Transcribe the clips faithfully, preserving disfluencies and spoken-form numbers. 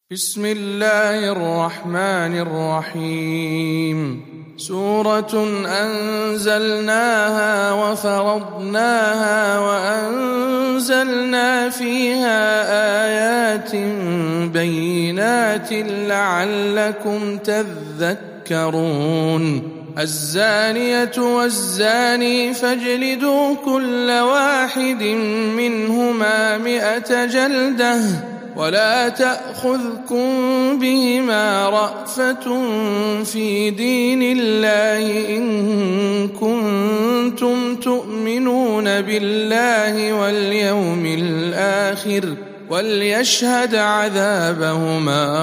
بسم الله الرحمن الرحيم. سورة أنزلناها وفرضناها وأنزلنا فيها آيات بينات لعلكم تذكرون. الزانية والزاني فاجلدوا كل واحد منهما مئة جلدة ولا تأخذكم بهما رأفة في دين الله إن كنتم تؤمنون بالله واليوم الآخر وليشهد عذابهما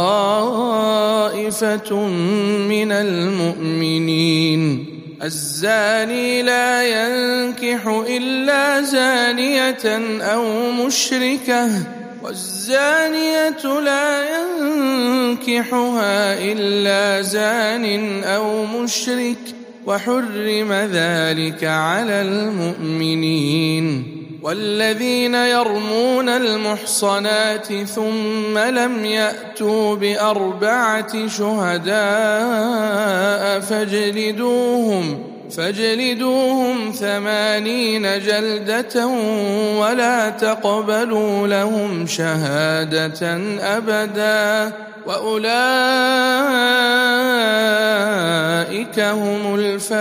طائفة من المؤمنين. الزاني لا ينكح إلا زانية أو مشركة والزانية لا ينكحها إلا زان أو مشرك وحرم ذلك على المؤمنين. والذين يرمون المحصنات ثم لم يأتوا بأربعة شهداء فاجلدوهم فاجلدوهم ثمانين جلدة ولا تقبلوا لهم شهادة أبدا وأولئك هم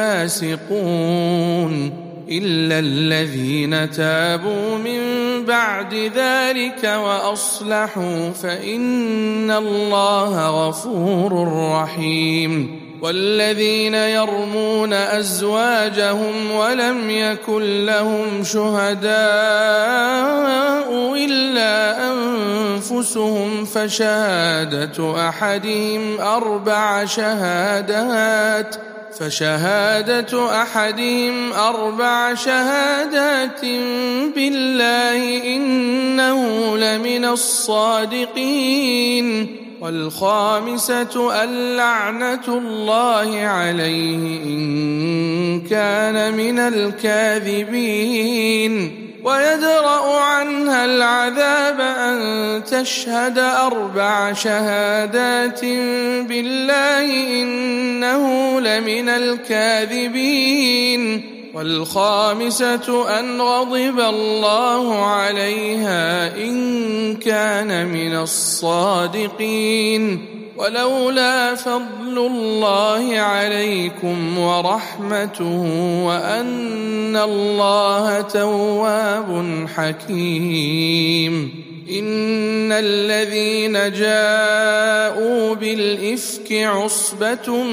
الفاسقون إلا الذين تابوا من بعد ذلك وأصلحوا فإن الله غفور رحيم. والذين يرمون أزواجهم ولم يكن لهم شهداء إلا أنفسهم فشهادة أحدهم أربع شهادات فشهادة أحدهم أربع شهادات بالله إنه لمن الصادقين. والخامسة اللعنة الله عليه إن كان من الكاذبين. ويدرأ عنها العذاب أن تشهد أربع شهادات بالله إنه لمن الكاذبين. والخامسة أن غضب الله عليها إن كان من الصادقين. ولولا فضل الله عليكم ورحمته وأن الله تواب حكيم. إن الذين جاءوا بالإفك عصبة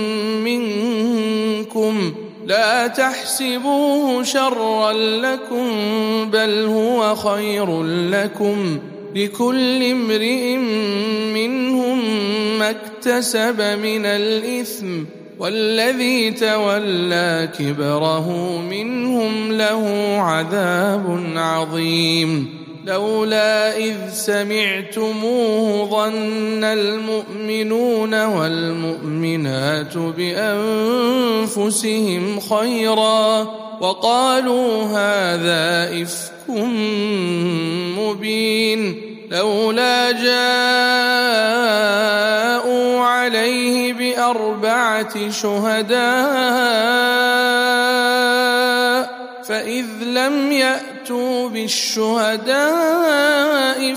منكم لا تحسبوه شرا لكم بل هو خير لكم لكل امرئ منهم ما اكتسب من الإثم والذي تولى كبره منهم له عذاب عظيم. لولا إذ سمعتموه ظن المؤمنون والمؤمنات بأنفسهم خيرا وقالوا هذا إفك مبين. لولا جاءوا عليه بأربعة شهداء فإذ لم يأتوا بالشهداء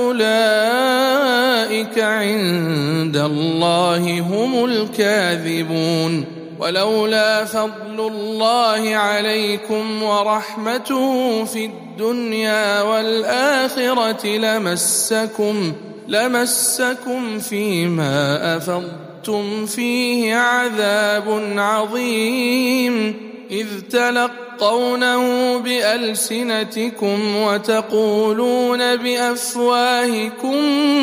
فأولئك عند الله هم الكاذبون. ولولا فضل الله عليكم ورحمته في الدنيا والآخرة لمسكم لمسكم فيما أفضتم فيه عذاب عظيم إذ تلقونه بألسنتكم وتقولون بأفواهكم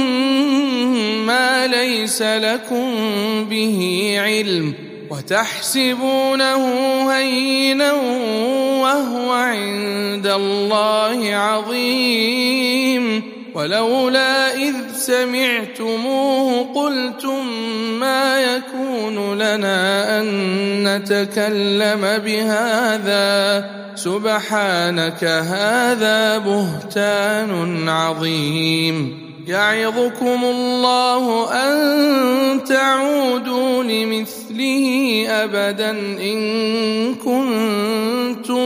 ما ليس لكم به علم وتحسبونه هينا وهو عند الله عظيم. ولولا إذ سمعتموه قلتم ما يكون لنا أن نتكلم بهذا سبحانك هذا بهتان عظيم. يعظكم الله أن تعودوا لمثله أبدا إن كنتم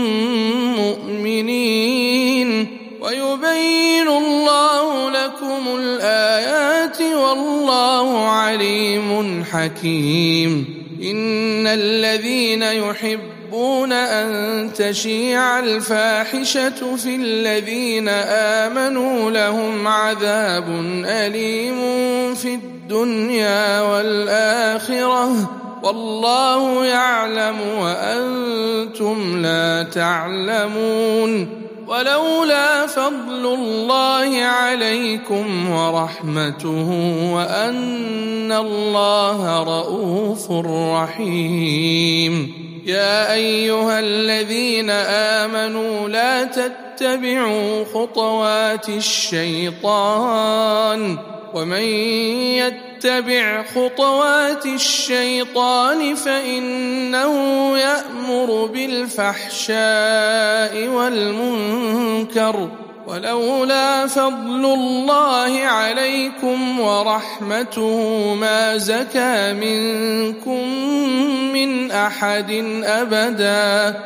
مؤمنين ويبين الله لكم الآيات والله عليم حكيم إن الذين يحبون أن تشيع الفاحشة في الذين آمنوا لهم عذاب أليم في الدنيا والآخرة والله يعلم وأنتم لا تعلمون ولولا فضل الله عليكم ورحمته وأن الله رءوف رحيم يا أيها الذين آمنوا لا تتبعوا خطوات الشيطان ومن يتبع خطوات الشيطان فإنه يأمر بالفحشاء والمنكر ولولا فضل الله عليكم ورحمته ما زكى منكم من أحد أبدا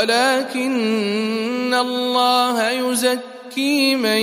ولكن الله يزكي من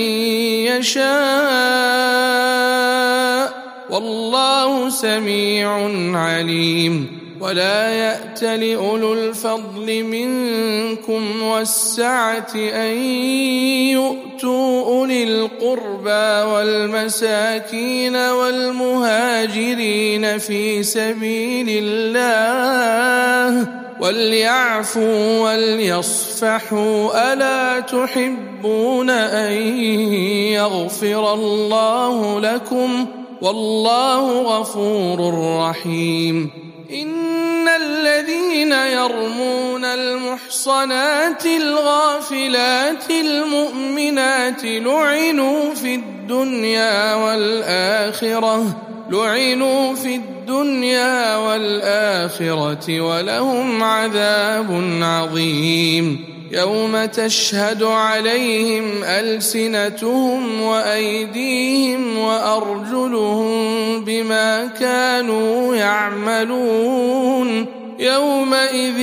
يشاء والله سميع عليم ولا يأت لأولو الفضل منكم والسعة أن يؤتوا أولي القربى والمساكين والمهاجرين في سبيل الله وليعفوا وليصفحوا ألا تحبون أن يغفر الله لكم والله غفور رحيم إن الذين يرمون المحصنات الغافلات المؤمنات لعنوا في الدنيا والآخرة لعنوا في الدنيا والآخرة ولهم عذاب عظيم يوم تشهد عليهم ألسنتهم وأيديهم وأرجلهم بما كانوا يعملون يومئذ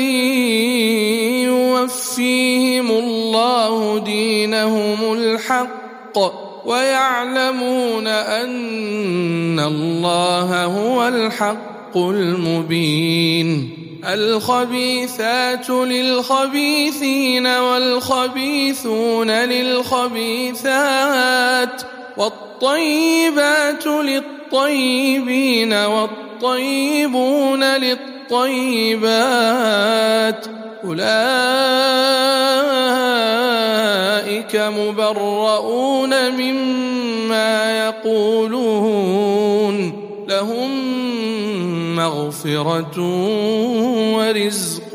يوفيهم الله دينهم الحق ويعلمون أن الله هو الحق المبين الخبيثات للخبيثين والخبيثون للخبيثات والطيبات للطيبين والطيبون للطيبات أولئك مبرؤون مما يقولون لهم مغفرة ورزق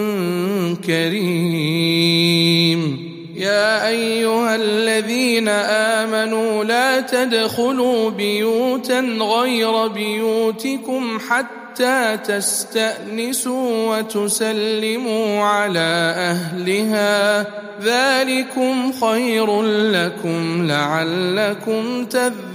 كريم يا أيها الذين آمنوا لا تدخلوا بيوتا غير بيوتكم حتى تستأنسوا وتسلموا على أهلها ذلكم خير لكم لعلكم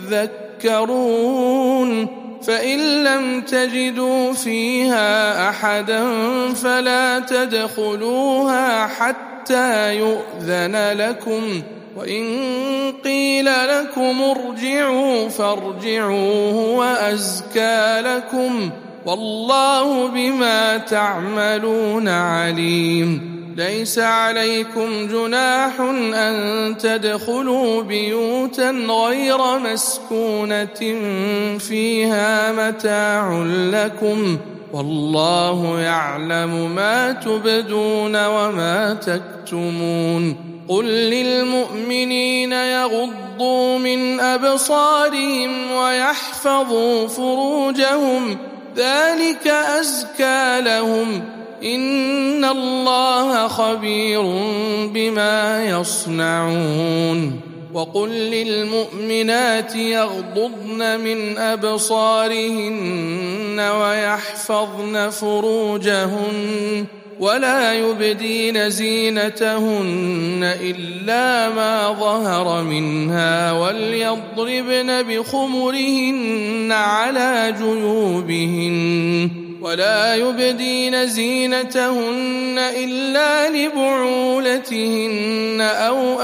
تذكرون فإن لم تجدوا فيها أحدا فلا تدخلوها حتى يؤذن لكم وإن قيل لكم ارجعوا فارجعوا هو أزكى لكم والله بما تعملون عليم ليس عليكم جناح أن تدخلوا بيوتا غير مسكونة فيها متاع لكم والله يعلم ما تبدون وما تكتمون قل للمؤمنين يغضوا من أبصارهم ويحفظوا فروجهم ذلك أزكى لهم إن الله خبير بما يصنعون وقل للمؤمنات يغضضن من أبصارهن ويحفظن فروجهن ولا يبدين زينتهن إلا ما ظهر منها وليضربن بخمرهن على جيوبهن ولا يبدين زينتهن إلا لبعولتهن أو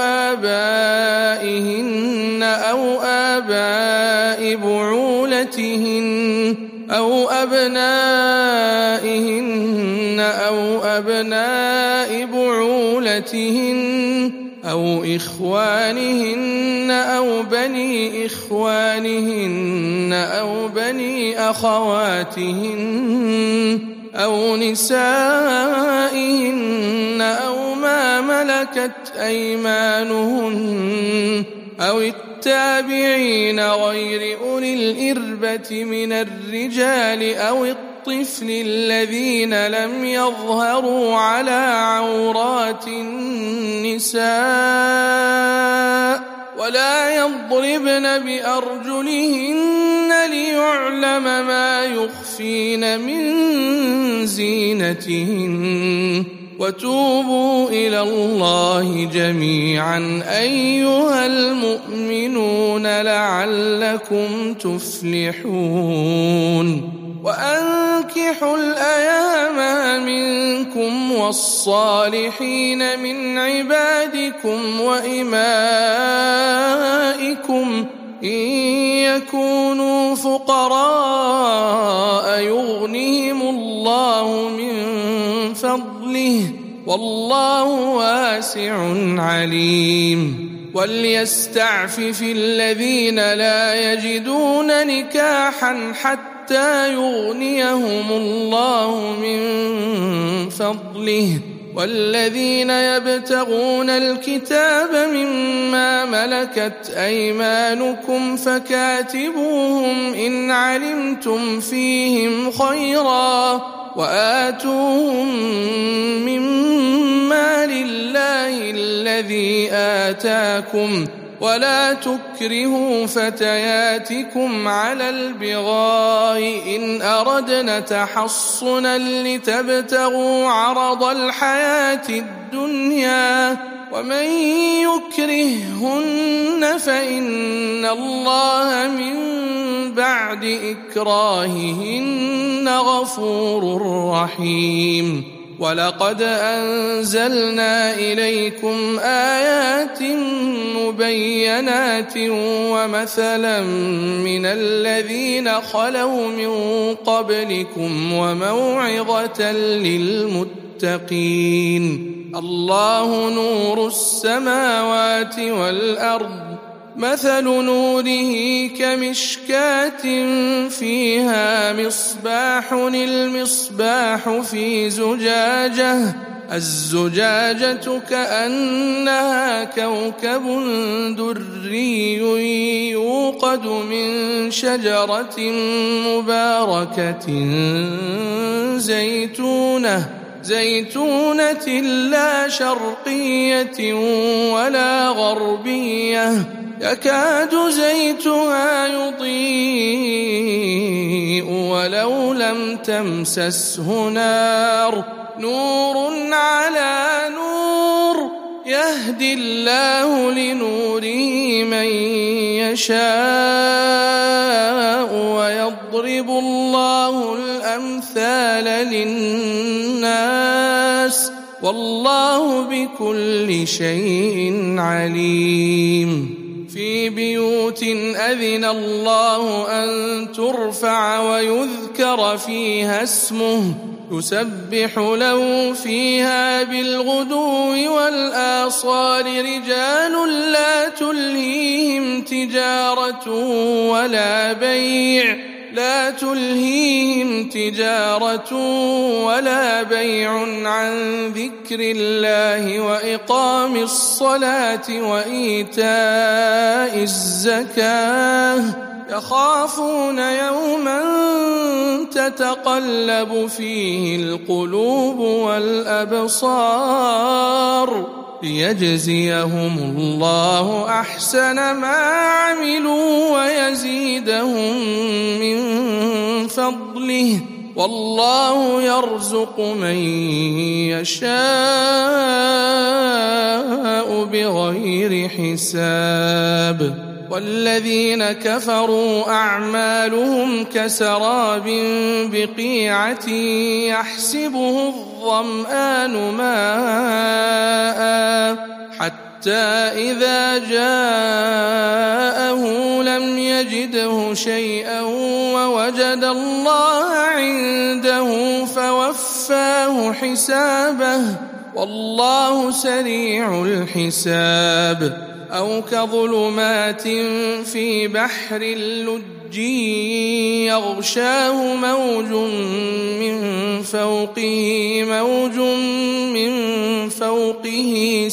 آبائهن أو آباء بعولتهن أو أبنائهن أو أبناء بعولتهن أو إخوانهن أو بني إخوانهن أو بني أخواتهن أو نسائهن أو ما ملكت أيمانهن أو التابعين غير أولي الإربة من الرجال أو الطفل الذين لم يظهروا على عورات النساء ولا يضربن بأرجلهن ليعلم ما يخفين من زينتهن وتوبوا إلى الله جميعا أيها المؤمنون لعلكم تفلحون وأنكحوا الأيام منكم والصالحين من عبادكم وإمائكم إن يكونوا فقراء يغنهم الله من فضله والله واسع عليم وليستعفف الذين لا يجدون نكاحا حتى يغنيهم الله من فضله والذين يبتغون الكتاب مما ملكت أيمانكم فكاتبوهم إن علمتم فيهم خيرا وآتوهم مما لله الذي آتاكم ولا تكرهوا فتياتكم على البغاء إن أردنا تحصنا لتبتغوا عرض الحياة الدنيا ومن يكرههن فإن الله من بعد إكراههن غفور رحيم ولقد أنزلنا إليكم آيات مبينات ومثلا من الذين خلوا من قبلكم وموعظة للمتقين الله نور السماوات والأرض مثل نوره كمشكاة فيها مصباح المصباح في زجاجة الزجاجة كأنها كوكب دري يوقد من شجرة مباركة زيتونة زيتونة لا شرقية ولا غربية يكاد زيتها يضيء ولو لم تمسسه نار نور على نور يهدي الله لنوره من يشاء ويضرب الله الأمثال للناس والله بكل شيء عليم في بيوت أذن الله أن ترفع ويذكر فيها اسمه يسبح له فيها بالغدو والآصال رجال لا تلهيهم تجارة ولا بيع لا تلهيهم تجارة ولا بيع عن ذكر الله وإقام الصلاة وإيتاء الزكاة يخافون يوما تتقلب فيه القلوب والأبصار ليجزيهم الله أحسن ما عملوا ويزيدهم من فضله والله يرزق من يشاء بغير حساب والذين كفروا أعمالهم كسراب بقيعة يحسبه الظمآن ماء حتى إذا جاءه لم يجده شيئا ووجد الله عنده فوفاه حسابه والله سريع الحساب أو كظلمات في بحر اللجي يغشاه موج من فوقه موج من فوقه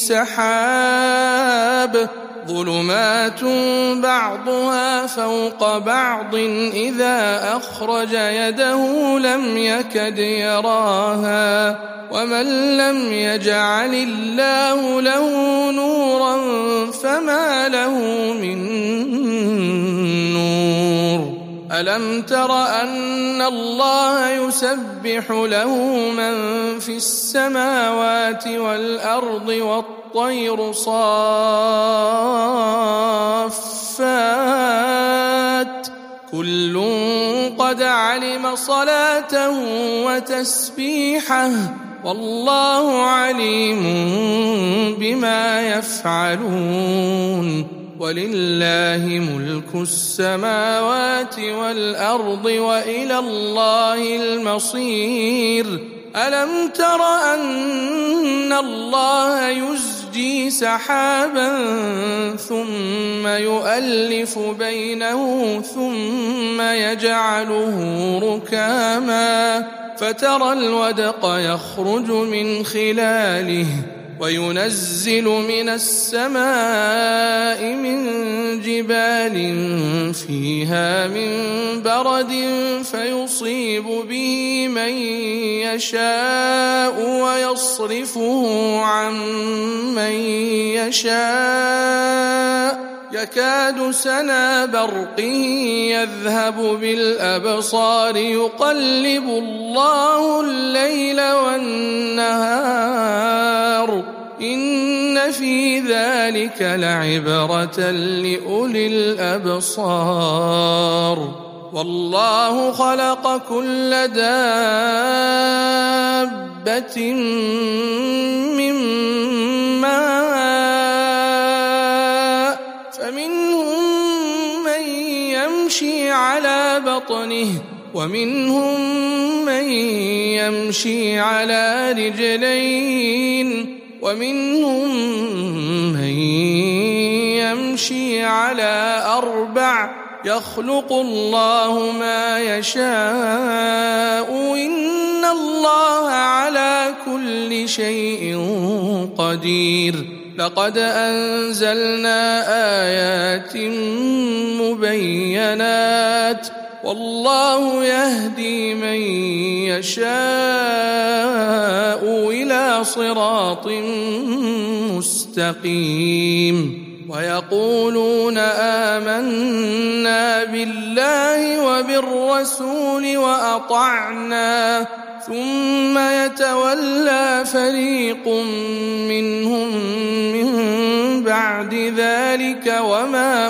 سحاب ظلمات بعضها فوق بعض إذا أخرج يده لم يكد يراها ومن لم يجعل الله له نورا فما له من نور ألم تر أن الله يسبح له من في السماوات والأرض والطير صافات كل قد علم صلاته وتسبيحه والله عليم بما يفعلون ولله ملك السماوات والأرض وإلى الله المصير ألم تر أن الله يزجي سحابا ثم يؤلف بينه ثم يجعله ركاما فترى الودق يخرج من خلاله وينزل من السماء من جبال فيها من برد فيصيب به من يشاء ويصرفه عن من يشاء يكاد سنا برقه يذهب بالأبصار يقلب الله الليل والنهار إن في ذلك لعبرة لأولي الأبصار والله خلق كل دابة من ماء فمنهم من يمشي على بطنه ومنهم من يمشي على رجلين ومنهم من يمشي على أربع يخلق الله ما يشاء إن الله على كل شيء قدير لقد أنزلنا آيات مبينات والله يهدي من يشاء إلى صراط مستقيم ويقولون آمنا بالله وبالرسول وأطعنا ثم يتولى فريق منهم من بعد ذلك وما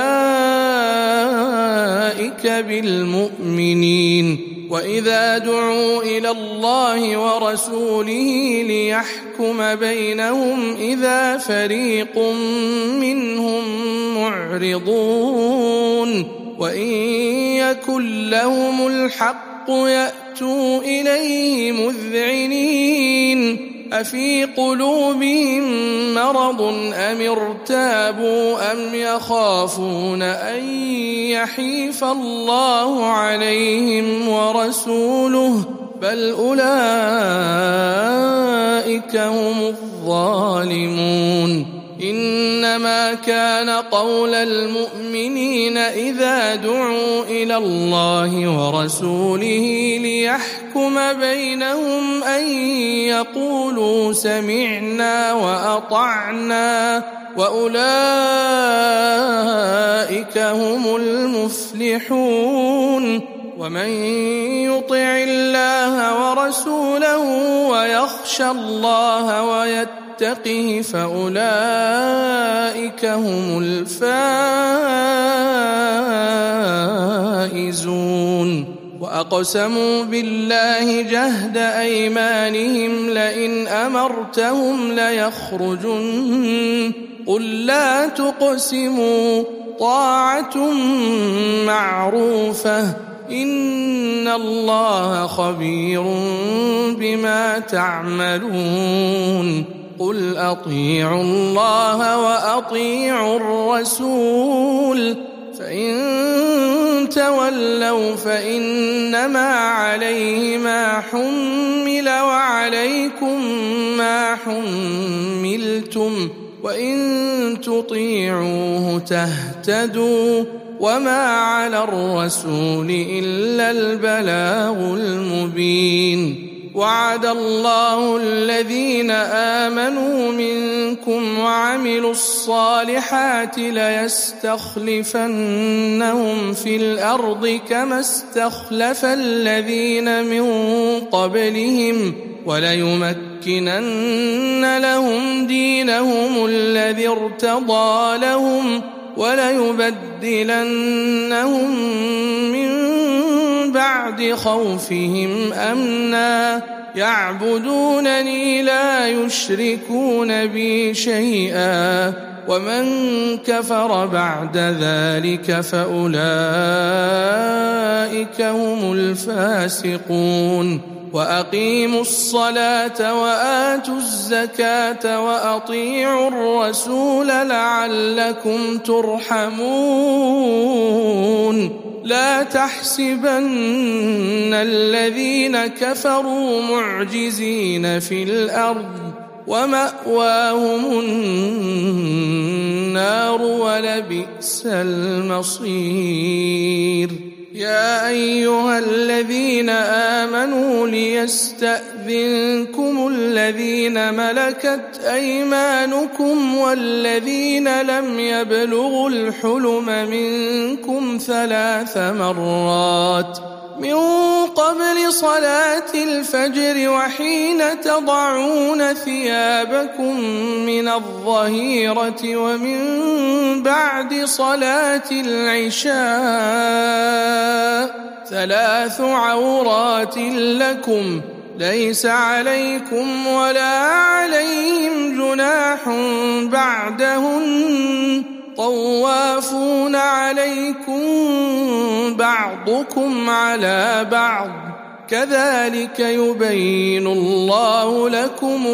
أولئك بالمؤمنين وإذا دعوا إلى الله ورسوله ليحكم بينهم إذا فريق منهم معرضون وإن يكن لهم الحق يأتوا إليه مذعنين أفي قلوبهم مرض أم ارتابوا أم يخافون أن يحيف الله عليهم ورسوله بل أولئك هم الظالمون إنما كان قول المؤمنين إذا دعوا إلى الله ورسوله ليحكم بينهم أن يقولوا سمعنا وأطعنا وأولئك هم المفلحون ومن يطع الله ورسوله ويخشى الله ويتقه فأولئك هم الفائزون. وأقسموا بالله جهد أيمانهم لئن أمرتهم ليخرجن قل لا تقسموا طاعة معروفة إن الله خبير بما تعملون. قل أطيعوا الله وأطيعوا الرسول فإن تولوا فإنما عليه ما حمل وعليكم ما حملتم وإن تطيعوه تهتدوا وما على الرسول إلا البلاغ المبين. وعد الله الذين آمنوا منكم وعملوا الصالحات ليستخلفنهم في الأرض كما استخلف الذين من قبلهم وليمكنن لهم دينهم الذي ارتضى لهم وليبدلنهم من بعد خوفهم أمنا يعبدونني لا يشركون بي شيئا ومن كفر بعد ذلك فأولئك هم الفاسقون. وأقيموا الصلاة وآتوا الزكاة وأطيعوا الرسول لعلكم ترحمون. لا تحسبن الذين كفروا معجزين في الأرض ومأواهم النار ولبئس المصير. يا أيها الذين آمنوا ليستأذنكم الذين ملكت أيمانكم والذين لم يبلغوا الحلم منكم ثلاث مرات من قبل صلاة الفجر وحين تضعون ثيابكم من الظهيرة ومن بعد صلاة العشاء ثلاث عورات لكم ليس عليكم ولا عليهم جناح بعدهن طوافون عليكم بعضكم على بعض كذلك يبين الله لكم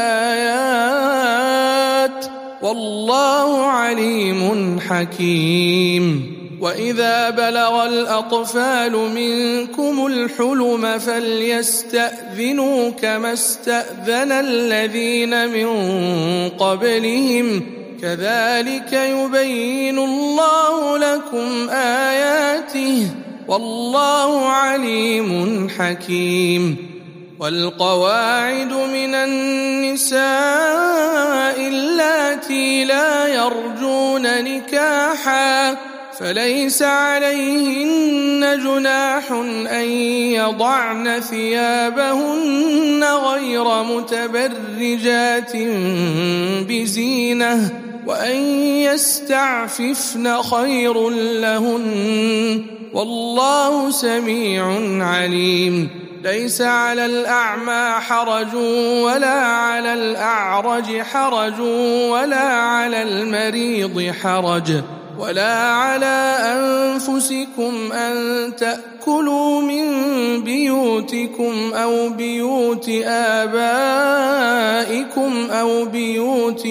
الآيات والله عليم حكيم. وإذا بلغ الأطفال منكم الحلم فليستأذنوا كما استأذن الذين من قبلهم كذلك يبين الله لكم آياته والله عليم حكيم. والقواعد من النساء اللاتي لا يرجون نكاحا فليس عليهن جناح أن يضعن ثيابهن غير متبرجات بزينة وأن يستعففن خير لهن والله سميع عليم. ليس على الأعمى حرج ولا على الأعرج حرج ولا على المريض حرج ولا على أنفسكم أن تأكلوا من بيوتكم أو بيوت آبائكم أو بيوت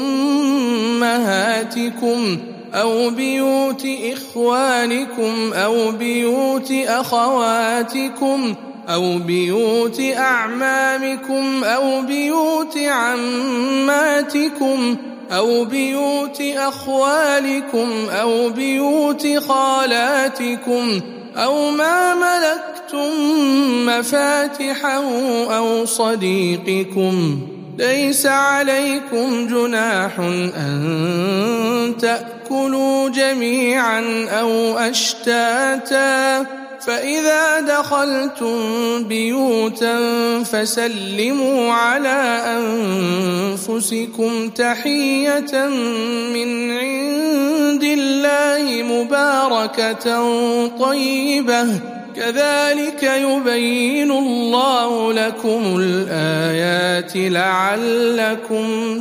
أمهاتكم أو بيوت إخوانكم أو بيوت أخواتكم أو بيوت أعمامكم أو بيوت عماتكم أو بيوت أخوالكم أو بيوت خالاتكم أو ما ملكتم مفاتحه أو صديقكم. ليس عليكم جناح أن تأكلوا جميعا أو أشتاتا فإذا دخلتم بيوتا فسلموا على أنفسكم تحية من عند الله مباركة طيبة كذلك يبين الله لكم الآيات لعلكم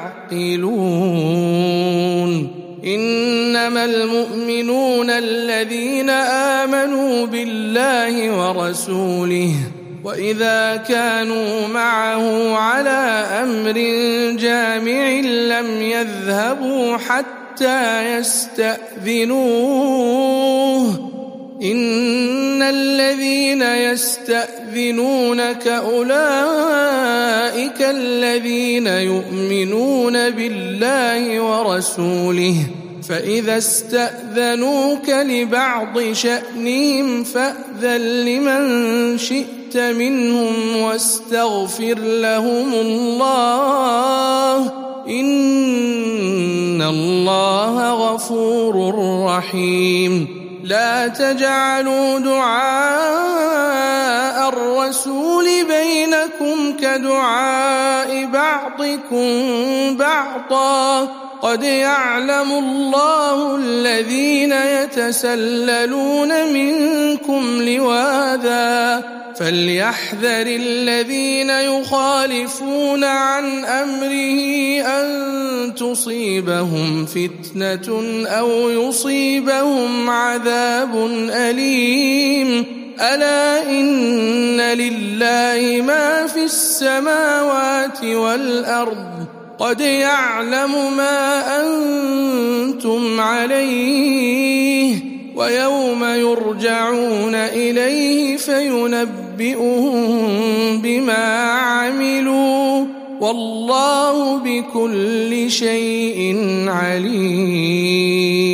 تعقلون إنما المؤمنون الذين آمنوا بالله ورسوله وإذا كانوا معه على أمر جامع لم يذهبوا حتى يستأذنوه إن الذين يستأذنونك أولئك الذين يؤمنون بالله ورسوله فإذا استأذنوك لبعض شأنهم فأذن لمن شئت منهم واستغفر لهم الله إن الله غفور رحيم لا تجعلوا دعاء الرسول بينكم كدعاء بعضكم بعضا قد يعلم الله الذين يتسللون منكم لواذا فليحذر الذين يخالفون عن أمره أن تصيبهم فتنة أو يصيبهم عذاب أليم ألا إن لله ما في السماوات والأرض قد يعلم ما أنتم عليه ويوم يرجعون إليه فينبئهم بما عملوا والله بكل شيء عليم.